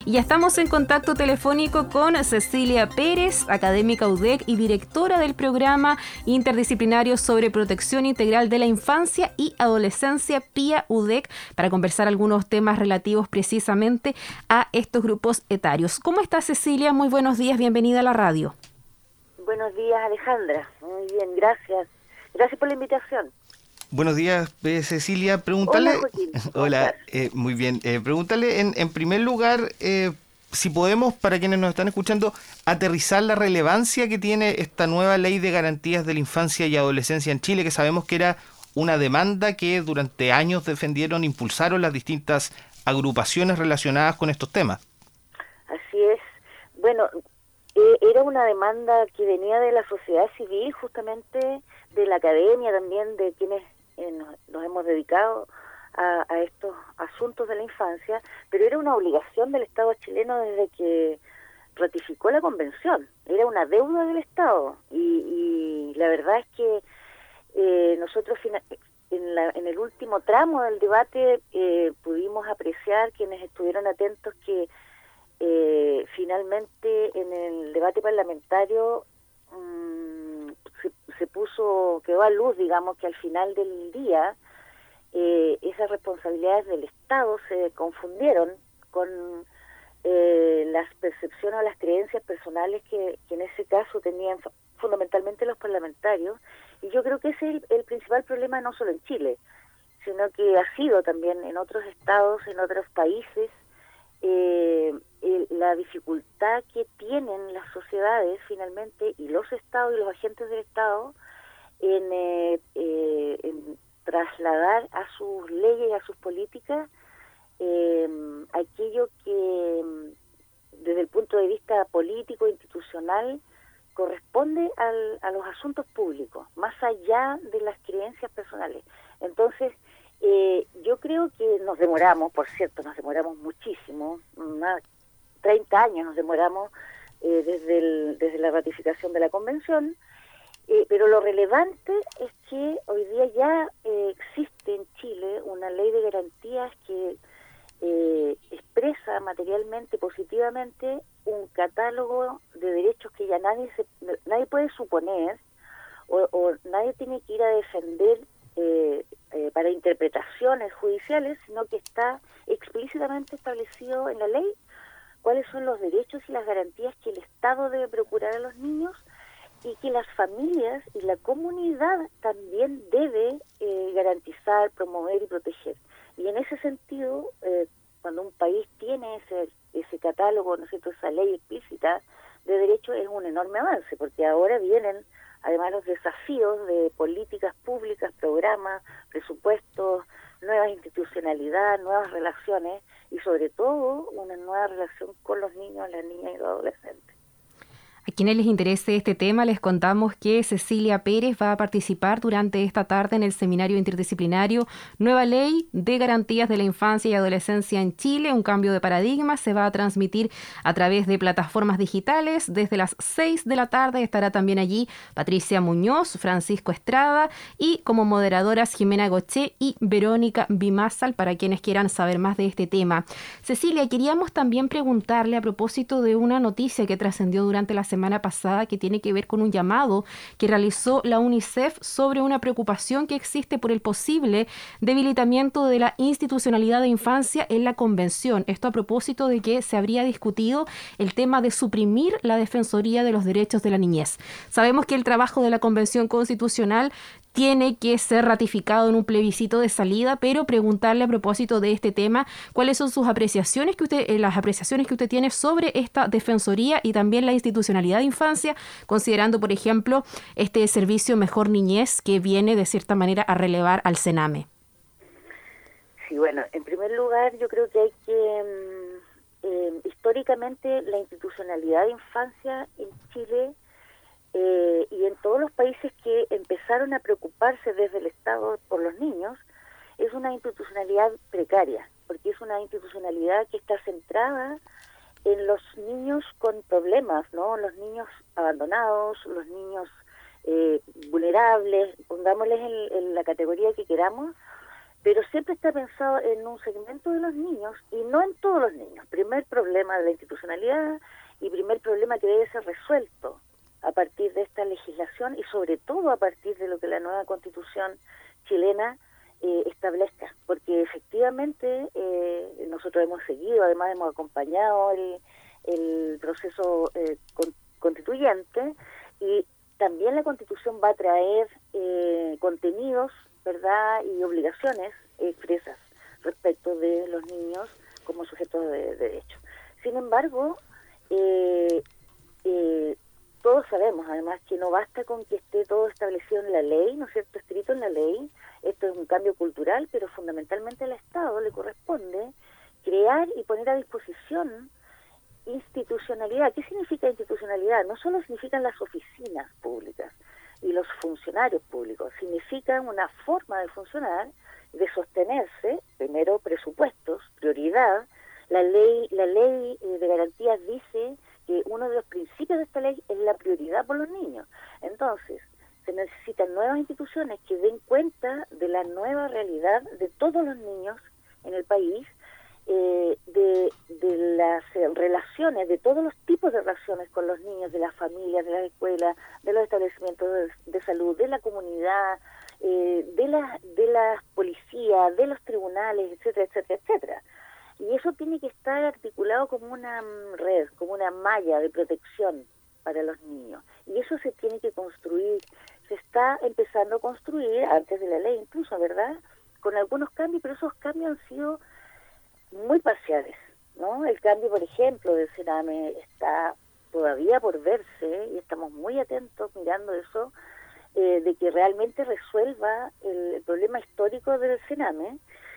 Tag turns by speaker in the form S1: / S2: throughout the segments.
S1: Y ya estamos en contacto telefónico con Cecilia Pérez, académica UDEC y directora del programa interdisciplinario sobre protección integral de la infancia y adolescencia PIA UDEC, para conversar algunos temas relativos precisamente a estos grupos etarios. ¿Cómo está, Cecilia? Muy buenos días, bienvenida a la radio.
S2: Buenos días, Alejandra. Muy bien, gracias. Gracias por la invitación.
S3: Buenos días, Cecilia. Pregúntale.
S2: Hola, Joaquín.
S3: Hola, muy bien. Pregúntale en primer lugar, si podemos, para quienes nos están escuchando, aterrizar la relevancia que tiene esta nueva ley de garantías de la infancia y adolescencia en Chile, que sabemos que era una demanda que durante años impulsaron las distintas agrupaciones relacionadas con estos temas.
S2: Así es. Bueno, era una demanda que venía de la sociedad civil, justamente de la academia también, de quienes nos hemos dedicado a estos asuntos de la infancia, pero era una obligación del Estado chileno desde que ratificó la convención. Era una deuda del Estado y la verdad es que nosotros en el último tramo del debate pudimos apreciar, quienes estuvieron atentos, que finalmente en el debate parlamentario quedó a luz, digamos, que al final del día esas responsabilidades del Estado se confundieron con las percepciones o las creencias personales que en ese caso tenían fundamentalmente los parlamentarios, y yo creo que ese es el principal problema, no solo en Chile, sino que ha sido también en otros estados, en otros países, la dificultad que tienen las sociedades finalmente, y los estados y los agentes del Estado, en trasladar a sus leyes, a sus políticas, aquello que desde el punto de vista político e institucional corresponde a los asuntos públicos, más allá de las creencias personales. Entonces, yo creo que nos demoramos, por cierto, nos demoramos muchísimo, más 30 años nos demoramos desde la ratificación de la convención, pero lo relevante es que hoy día ya existe en Chile una ley de garantías que expresa materialmente, positivamente, un catálogo de derechos que ya nadie puede suponer o nadie tiene que ir a defender para interpretaciones judiciales, sino que está explícitamente establecido en la ley cuáles son los derechos y las garantías que el Estado debe procurar a los niños, y que las familias y la comunidad también debe garantizar, promover y proteger. Y en ese sentido, cuando un país tiene ese catálogo, ¿no es cierto?, esa ley explícita de derechos, es un enorme avance, porque ahora vienen además los desafíos de políticas públicas, programas, presupuestos, nueva institucionalidad, nuevas relaciones y sobre todo una nueva relación con los niños, las niñas y los adolescentes.
S1: A quienes les interese este tema, les contamos que Cecilia Pérez va a participar durante esta tarde en el seminario interdisciplinario Nueva Ley de Garantías de la Infancia y Adolescencia en Chile, un cambio de paradigma. Se va a transmitir a través de plataformas digitales. Desde las 6 de la tarde estará también allí Patricia Muñoz, Francisco Estrada y como moderadoras Jimena Goché y Verónica Bimazal, para quienes quieran saber más de este tema. Cecilia, queríamos también preguntarle a propósito de una noticia que trascendió durante la semana pasada, que tiene que ver con un llamado que realizó la UNICEF sobre una preocupación que existe por el posible debilitamiento de la institucionalidad de infancia en la Convención. Esto a propósito de que se habría discutido el tema de suprimir la Defensoría de los Derechos de la Niñez. Sabemos que el trabajo de la Convención Constitucional tiene que ser ratificado en un plebiscito de salida, pero preguntarle a propósito de este tema, ¿cuáles son sus apreciaciones las apreciaciones que usted tiene sobre esta defensoría y también la institucionalidad de infancia, considerando, por ejemplo, este servicio Mejor Niñez que viene de cierta manera a relevar al CENAME?
S2: Sí, bueno, en primer lugar yo creo que hay que, históricamente, la institucionalidad de infancia en Chile y en todos los países que empezaron a preocuparse desde el Estado por los niños, es una institucionalidad precaria, porque es una institucionalidad que está centrada en los niños con problemas, ¿no? Los niños abandonados, los niños vulnerables, pongámosles en la categoría que queramos, pero siempre está pensado en un segmento de los niños y no en todos los niños. Primer problema de la institucionalidad y primer problema que debe ser resuelto a partir de esta legislación y sobre todo a partir de lo que la nueva Constitución chilena establezca, porque efectivamente nosotros hemos seguido, además hemos acompañado el proceso constituyente, y también la Constitución va a traer contenidos, ¿verdad?, y obligaciones expresas respecto de los niños como sujetos de derecho. Sin embargo, todos sabemos además que no basta con que esté todo establecido en la ley, ¿no es cierto?, escrito en la ley. Esto es un cambio cultural, pero fundamentalmente al Estado le corresponde crear y poner a disposición institucionalidad. ¿Qué significa institucionalidad? No solo significan las oficinas públicas y los funcionarios públicos, significan una forma de funcionar, de sostenerse, primero presupuestos, prioridad. La ley de garantías dice que uno de los principios de esta ley es la prioridad por los niños. Entonces, se necesitan nuevas instituciones que den cuenta de la nueva realidad de todos los niños en el país, de las relaciones, de todos los tipos de relaciones con los niños, de las familias, de las escuelas, de los establecimientos de salud, de la comunidad, de las policías, de los tribunales, etcétera, etcétera, etcétera. Y eso tiene que estar articulado como una red, como una malla de protección para los niños. Y eso se tiene que construir, se está empezando a construir antes de la ley incluso, ¿verdad?, con algunos cambios, pero esos cambios han sido muy parciales, ¿no? El cambio, por ejemplo, del Sename está todavía por verse y estamos muy atentos mirando eso, de que realmente resuelva el problema histórico del Sename.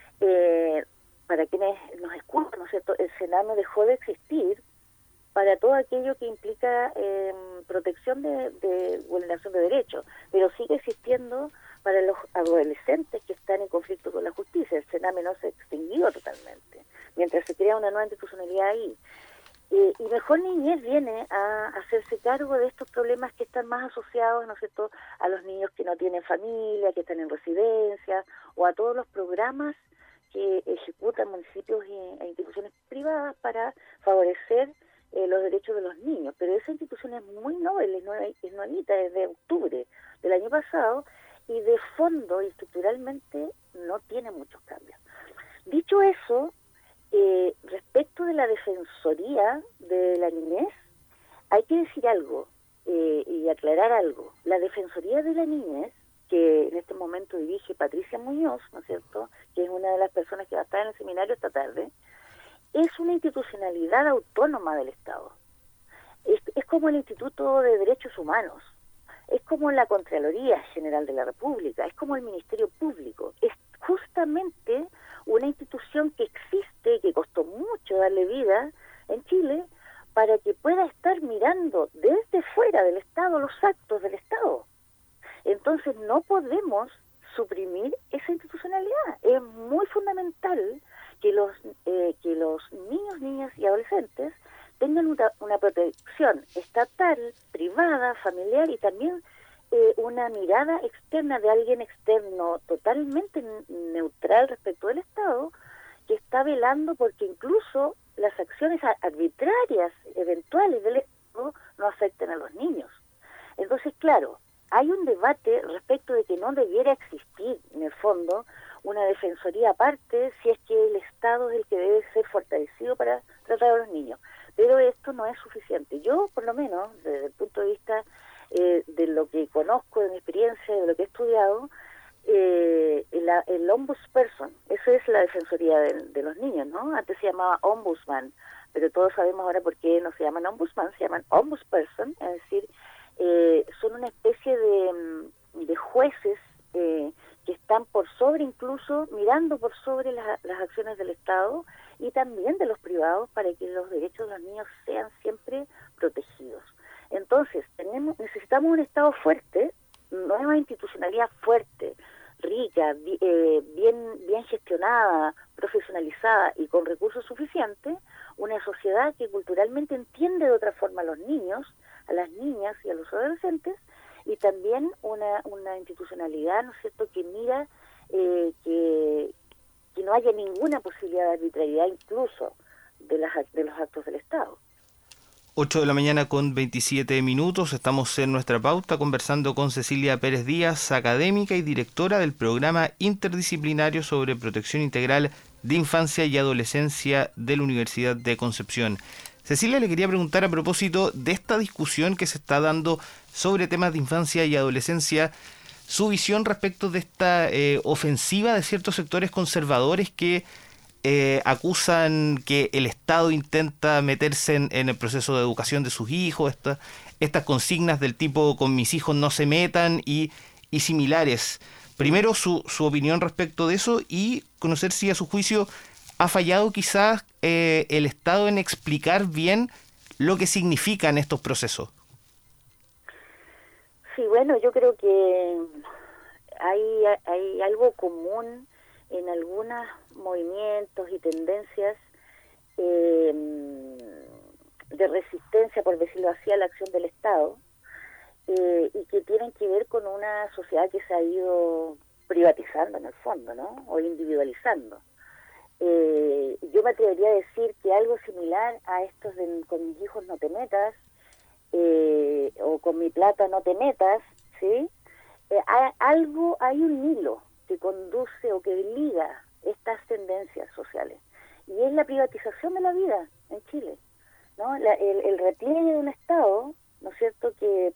S2: Para quienes nos escuchan, ¿no es cierto?, el Sename dejó de existir para todo aquello que implica protección de vulneración de derechos, pero sigue existiendo para los adolescentes que están en conflicto con la justicia. El Sename no se ha extinguido totalmente, mientras se crea una nueva institucionalidad ahí. Y Mejor Niñez viene a hacerse cargo de estos problemas que están más asociados, ¿no es cierto?, a los niños que no tienen familia, que están en residencia, o a todos los programas que ejecutan municipios e instituciones privadas para favorecer los derechos de los niños. Pero esa institución es muy noble, es nuevita, es de octubre del año pasado, y de fondo y estructuralmente no tiene muchos cambios. Dicho eso, respecto de la Defensoría de la Niñez, hay que decir algo y aclarar algo. La Defensoría de la Niñez, que en este momento dirige Patricia Muñoz, ¿no es cierto?, que es una de las personas que va a estar en el seminario esta tarde, es una institucionalidad autónoma del Estado. Es como el Instituto de Derechos Humanos, es como la Contraloría General de la República, es como el Ministerio Público. Es justamente una institución que existe, que costó mucho darle vida en Chile, para que pueda estar mirando desde fuera del Estado los actos del Estado. Entonces no podemos suprimir esa institucionalidad. Es muy fundamental que los niños, niñas y adolescentes tengan una protección estatal, privada, familiar y también una mirada externa de alguien externo totalmente neutral respecto del Estado, que está velando porque incluso las acciones arbitrarias eventuales del Estado no afecten a los niños. Entonces, claro, hay un debate respecto de que no debiera existir, en el fondo, una defensoría aparte si es que el Estado es el que debe ser fortalecido para tratar a los niños. Pero esto no es suficiente. Yo, por lo menos, desde el punto de vista de lo que conozco, de mi experiencia, de lo que he estudiado, el ombudsperson, esa es la defensoría de los niños, ¿no? Antes se llamaba ombudsman, pero todos sabemos ahora por qué no se llaman ombudsman, se llaman ombudsperson, es decir, son una especie de jueces que están por sobre, incluso mirando por sobre las acciones del Estado y también de los privados, para que los derechos de los niños sean siempre protegidos. Entonces, necesitamos un Estado fuerte, nueva institucionalidad fuerte, rica, bien gestionada, profesionalizada y con recursos suficientes, una sociedad que culturalmente entiende de otra forma a los niños, a las niñas y a los adolescentes, y también una institucionalidad, ¿no es cierto?, que mira que no haya ninguna posibilidad de arbitrariedad, incluso de los actos del Estado.
S3: 8 de la mañana con 27 minutos, estamos en nuestra pauta conversando con Cecilia Pérez Díaz, académica y directora del programa interdisciplinario sobre protección integral de infancia y adolescencia de la Universidad de Concepción. Cecilia, le quería preguntar a propósito de esta discusión que se está dando sobre temas de infancia y adolescencia, su visión respecto de esta ofensiva de ciertos sectores conservadores que acusan que el Estado intenta meterse en el proceso de educación de sus hijos, estas consignas del tipo "con mis hijos no se metan" y similares. Primero, su opinión respecto de eso y conocer si a su juicio ha fallado quizás el Estado en explicar bien lo que significan estos procesos.
S2: Sí, bueno, yo creo que hay algo común en algunos movimientos y tendencias de resistencia, por decirlo así, a la acción del Estado, y que tienen que ver con una sociedad que se ha ido privatizando en el fondo, ¿no? O individualizando. Yo me atrevería a decir que algo similar a estos de "con mis hijos no te metas", o "con mi plata no te metas", ¿sí? Hay un hilo que conduce o que liga estas tendencias sociales, y es la privatización de la vida en Chile, ¿no? El repliegue de un Estado, ¿no es cierto?, que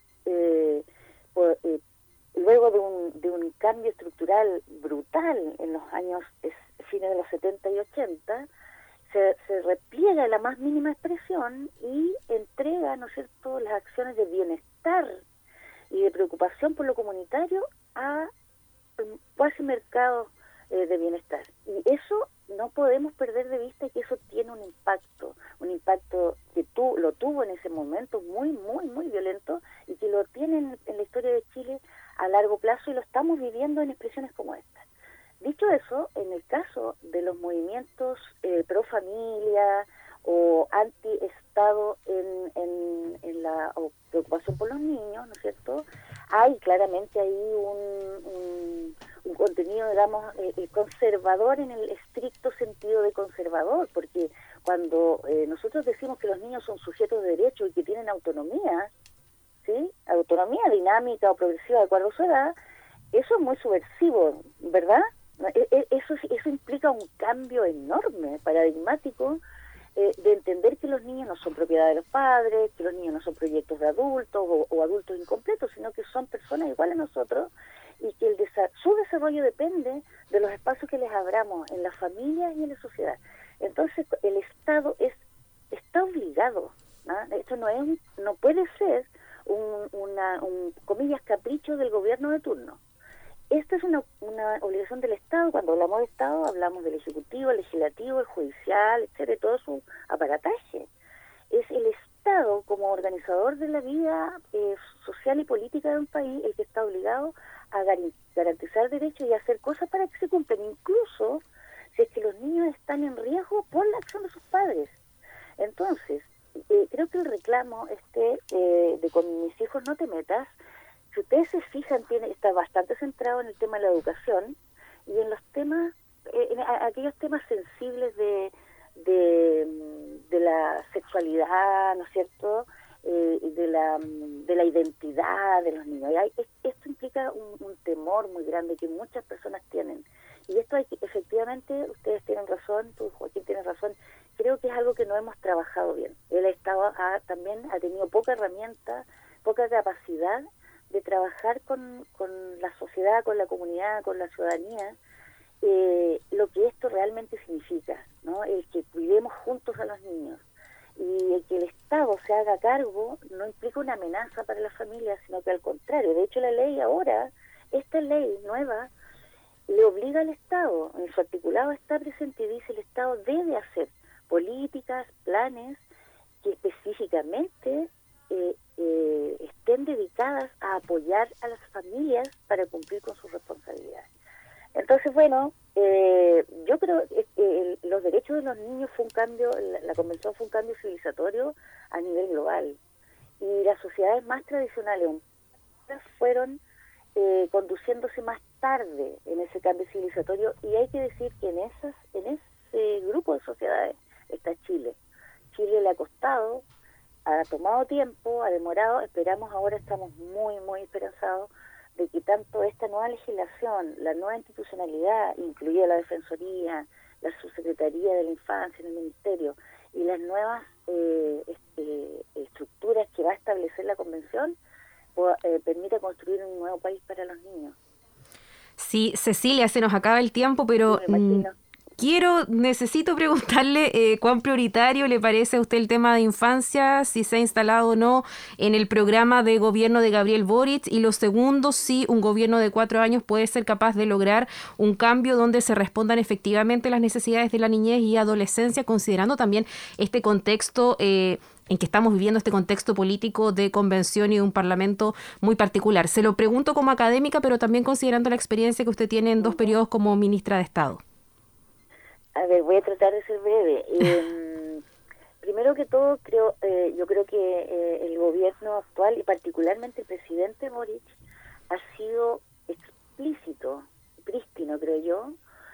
S2: luego de un cambio estructural brutal en los años fines de los 70 y 80, se repliega a la más mínima expresión y entrega, ¿no es cierto?, las acciones de bienestar y de preocupación por lo comunitario a cuasi mercado de bienestar. Y eso no podemos perder de vista, que eso tiene un impacto que lo tuvo en ese momento muy, muy, muy violento, y que lo tiene en la historia de Chile a largo plazo, y lo estamos viviendo en expresiones como esta. Dicho eso, en el caso de los movimientos pro familia o anti-Estado en la preocupación por los niños, ¿no es cierto?, hay claramente ahí un contenido, digamos, conservador en el estricto sentido de conservador, porque cuando nosotros decimos que los niños son sujetos de derecho y que tienen autonomía, ¿sí?, autonomía dinámica o progresiva de acuerdo a su edad, eso es muy subversivo, ¿verdad? Eso implica un cambio enorme, paradigmático, de entender que los niños no son propiedad de los padres, que los niños no son proyectos de adultos o adultos incompletos, sino que son personas iguales a nosotros, y que su desarrollo depende de los espacios que les abramos en las familias y en la sociedad. Entonces, el Estado está obligado, ¿no? Esto no puede ser un comillas capricho del gobierno de turno. Esta es una obligación del Estado. Cuando hablamos de Estado, hablamos del Ejecutivo, el Legislativo, el Judicial, etcétera, todo su aparataje. Es el Estado, como organizador de la vida social y política de un país, el que está obligado a garantizar derechos y hacer cosas para que se cumplan, incluso si es que los niños están en riesgo por la acción de sus padres. Entonces, creo que el reclamo de "con mis hijos no te metas", si ustedes se fijan, está bastante centrado en el tema de la educación y en los temas, aquellos temas sensibles de la sexualidad, ¿no es cierto?, de la identidad de los niños. Esto implica un temor muy grande que muchas personas tienen. Y esto efectivamente, ustedes tienen razón, tú, Joaquín, tienes razón, creo que es algo que no hemos trabajado bien. El Estado también ha tenido poca herramienta, poca capacidad de trabajar con la sociedad, con la comunidad, con la ciudadanía, lo que esto realmente significa, ¿no? El que cuidemos juntos a los niños y el que el Estado se haga cargo no implica una amenaza para las familias, sino que al contrario. De hecho, la ley ahora, esta ley nueva, le obliga al Estado, en su articulado está presente y dice: el Estado debe hacer políticas, planes que específicamente estén dedicadas a apoyar a las familias para cumplir con sus responsabilidades. Entonces, bueno, yo creo que los derechos de los niños fue un cambio, la Convención fue un cambio civilizatorio a nivel global, y las sociedades más tradicionales fueron conduciéndose más tarde en ese cambio civilizatorio, y hay que decir que en ese grupo de sociedades está Chile. Chile le ha costado, ha tomado tiempo, ha demorado, ahora estamos muy, muy esperanzados de que tanto esta nueva legislación, la nueva institucionalidad, incluida la Defensoría, la Subsecretaría de la Infancia en el Ministerio, y las nuevas estructuras que va a establecer la Convención, permita construir un nuevo país para los niños.
S1: Sí, Cecilia, se nos acaba el tiempo, pero necesito preguntarle cuán prioritario le parece a usted el tema de infancia, si se ha instalado o no en el programa de gobierno de Gabriel Boric, y lo segundo, si un gobierno de 4 años puede ser capaz de lograr un cambio donde se respondan efectivamente las necesidades de la niñez y adolescencia, considerando también este contexto en que estamos viviendo, este contexto político de convención y de un parlamento muy particular. Se lo pregunto como académica, pero también considerando la experiencia que usted tiene en 2 periodos como ministra de Estado.
S2: A ver, voy a tratar de ser breve. Primero que todo, yo creo que el gobierno actual, y particularmente el presidente Boric, ha sido explícito, prístino, creo yo,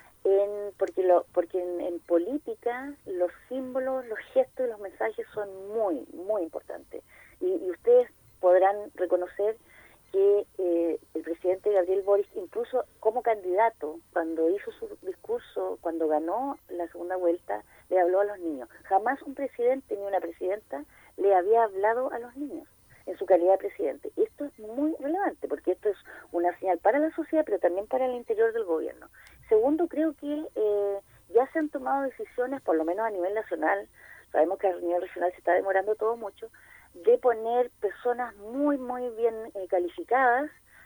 S2: porque en política los símbolos, los gestos y los mensajes son muy, muy importantes. Y ustedes podrán reconocer que el presidente Gabriel Boric, incluso como candidato, cuando hizo su discurso, cuando ganó la segunda vuelta, le habló a los niños. Jamás un presidente ni una presidenta le había hablado a los niños en su calidad de presidente. Y esto es muy relevante, porque esto es una señal para la sociedad, pero también para el interior del gobierno. Segundo, creo que ya se han tomado decisiones, por lo menos a nivel nacional, sabemos que a nivel regional se está demorando todo mucho, de poner personas muy, muy bien calificadas,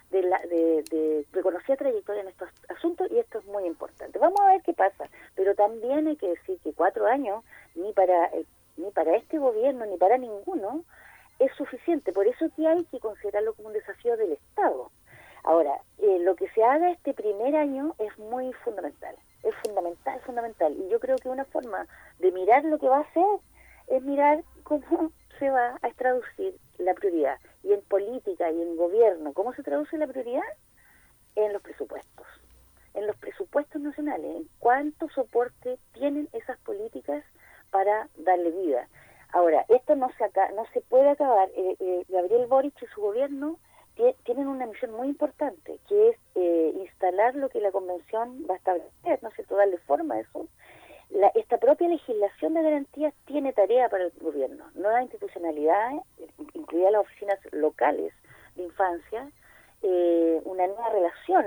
S2: de reconocida trayectoria en estos asuntos, y esto es muy importante. Vamos a ver qué pasa, pero también hay que decir que 4 años, ni para este gobierno, ni para ninguno, es suficiente. Por eso que hay que considerarlo como un desafío del Estado. Ahora, lo que se haga este primer año es muy fundamental, es fundamental, y yo creo que una forma de mirar lo que va a hacer es mirar cómo se va a traducir la prioridad. Y en política y en gobierno, ¿cómo se traduce la prioridad? En los presupuestos nacionales, en cuánto soporte tienen esas políticas para darle vida. Ahora, esto no se puede acabar. Gabriel Boric y su gobierno tienen una misión muy importante, que es instalar lo que la Convención va a establecer, ¿no es cierto?, darle forma a eso. Esta propia legislación de garantías tiene tarea para el gobierno, nuevas institucionalidades, incluidas las oficinas locales de infancia, una nueva relación,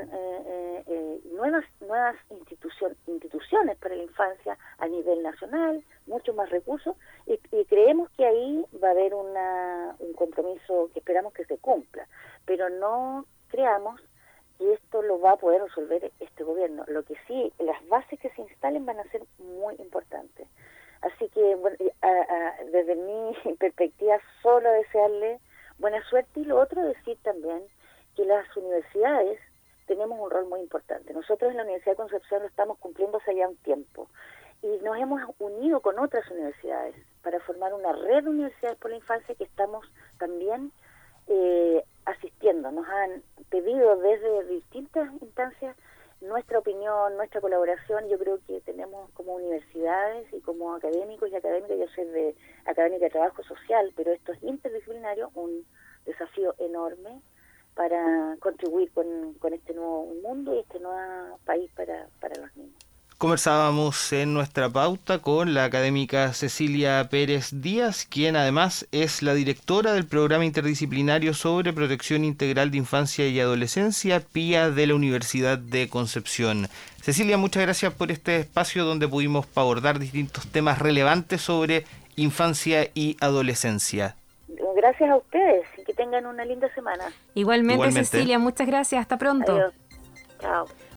S2: nuevas instituciones para la infancia a nivel nacional, muchos más recursos, y creemos que ahí va a haber un compromiso que esperamos que se cumpla, pero no creamos que esto lo va a poder resolver este gobierno. Lo que sí, las bases que se instalen van a ser muy importantes. Así que, bueno, desde mi perspectiva, solo desearle buena suerte, y lo otro decir también que las universidades tenemos un rol muy importante. Nosotros en la Universidad de Concepción lo estamos cumpliendo hace ya un tiempo, y nos hemos unido con otras universidades para formar una red de universidades por la infancia que estamos también asistiendo. Nos han pedido desde distintas instancias nuestra opinión, nuestra colaboración. Yo creo que tenemos como universidades y como académicos y académicas, yo soy de académica de trabajo social, pero esto es interdisciplinario, un desafío enorme para contribuir con este nuevo mundo y este nuevo país para los niños.
S3: Conversábamos en nuestra pauta con la académica Cecilia Pérez Díaz, quien además es la directora del Programa Interdisciplinario sobre Protección Integral de Infancia y Adolescencia, PIA, de la Universidad de Concepción. Cecilia, muchas gracias por este espacio donde pudimos abordar distintos temas relevantes sobre infancia y adolescencia.
S2: Gracias a ustedes y que tengan una linda semana.
S1: Igualmente. Cecilia, muchas gracias. Hasta pronto.
S2: Adiós. Chao.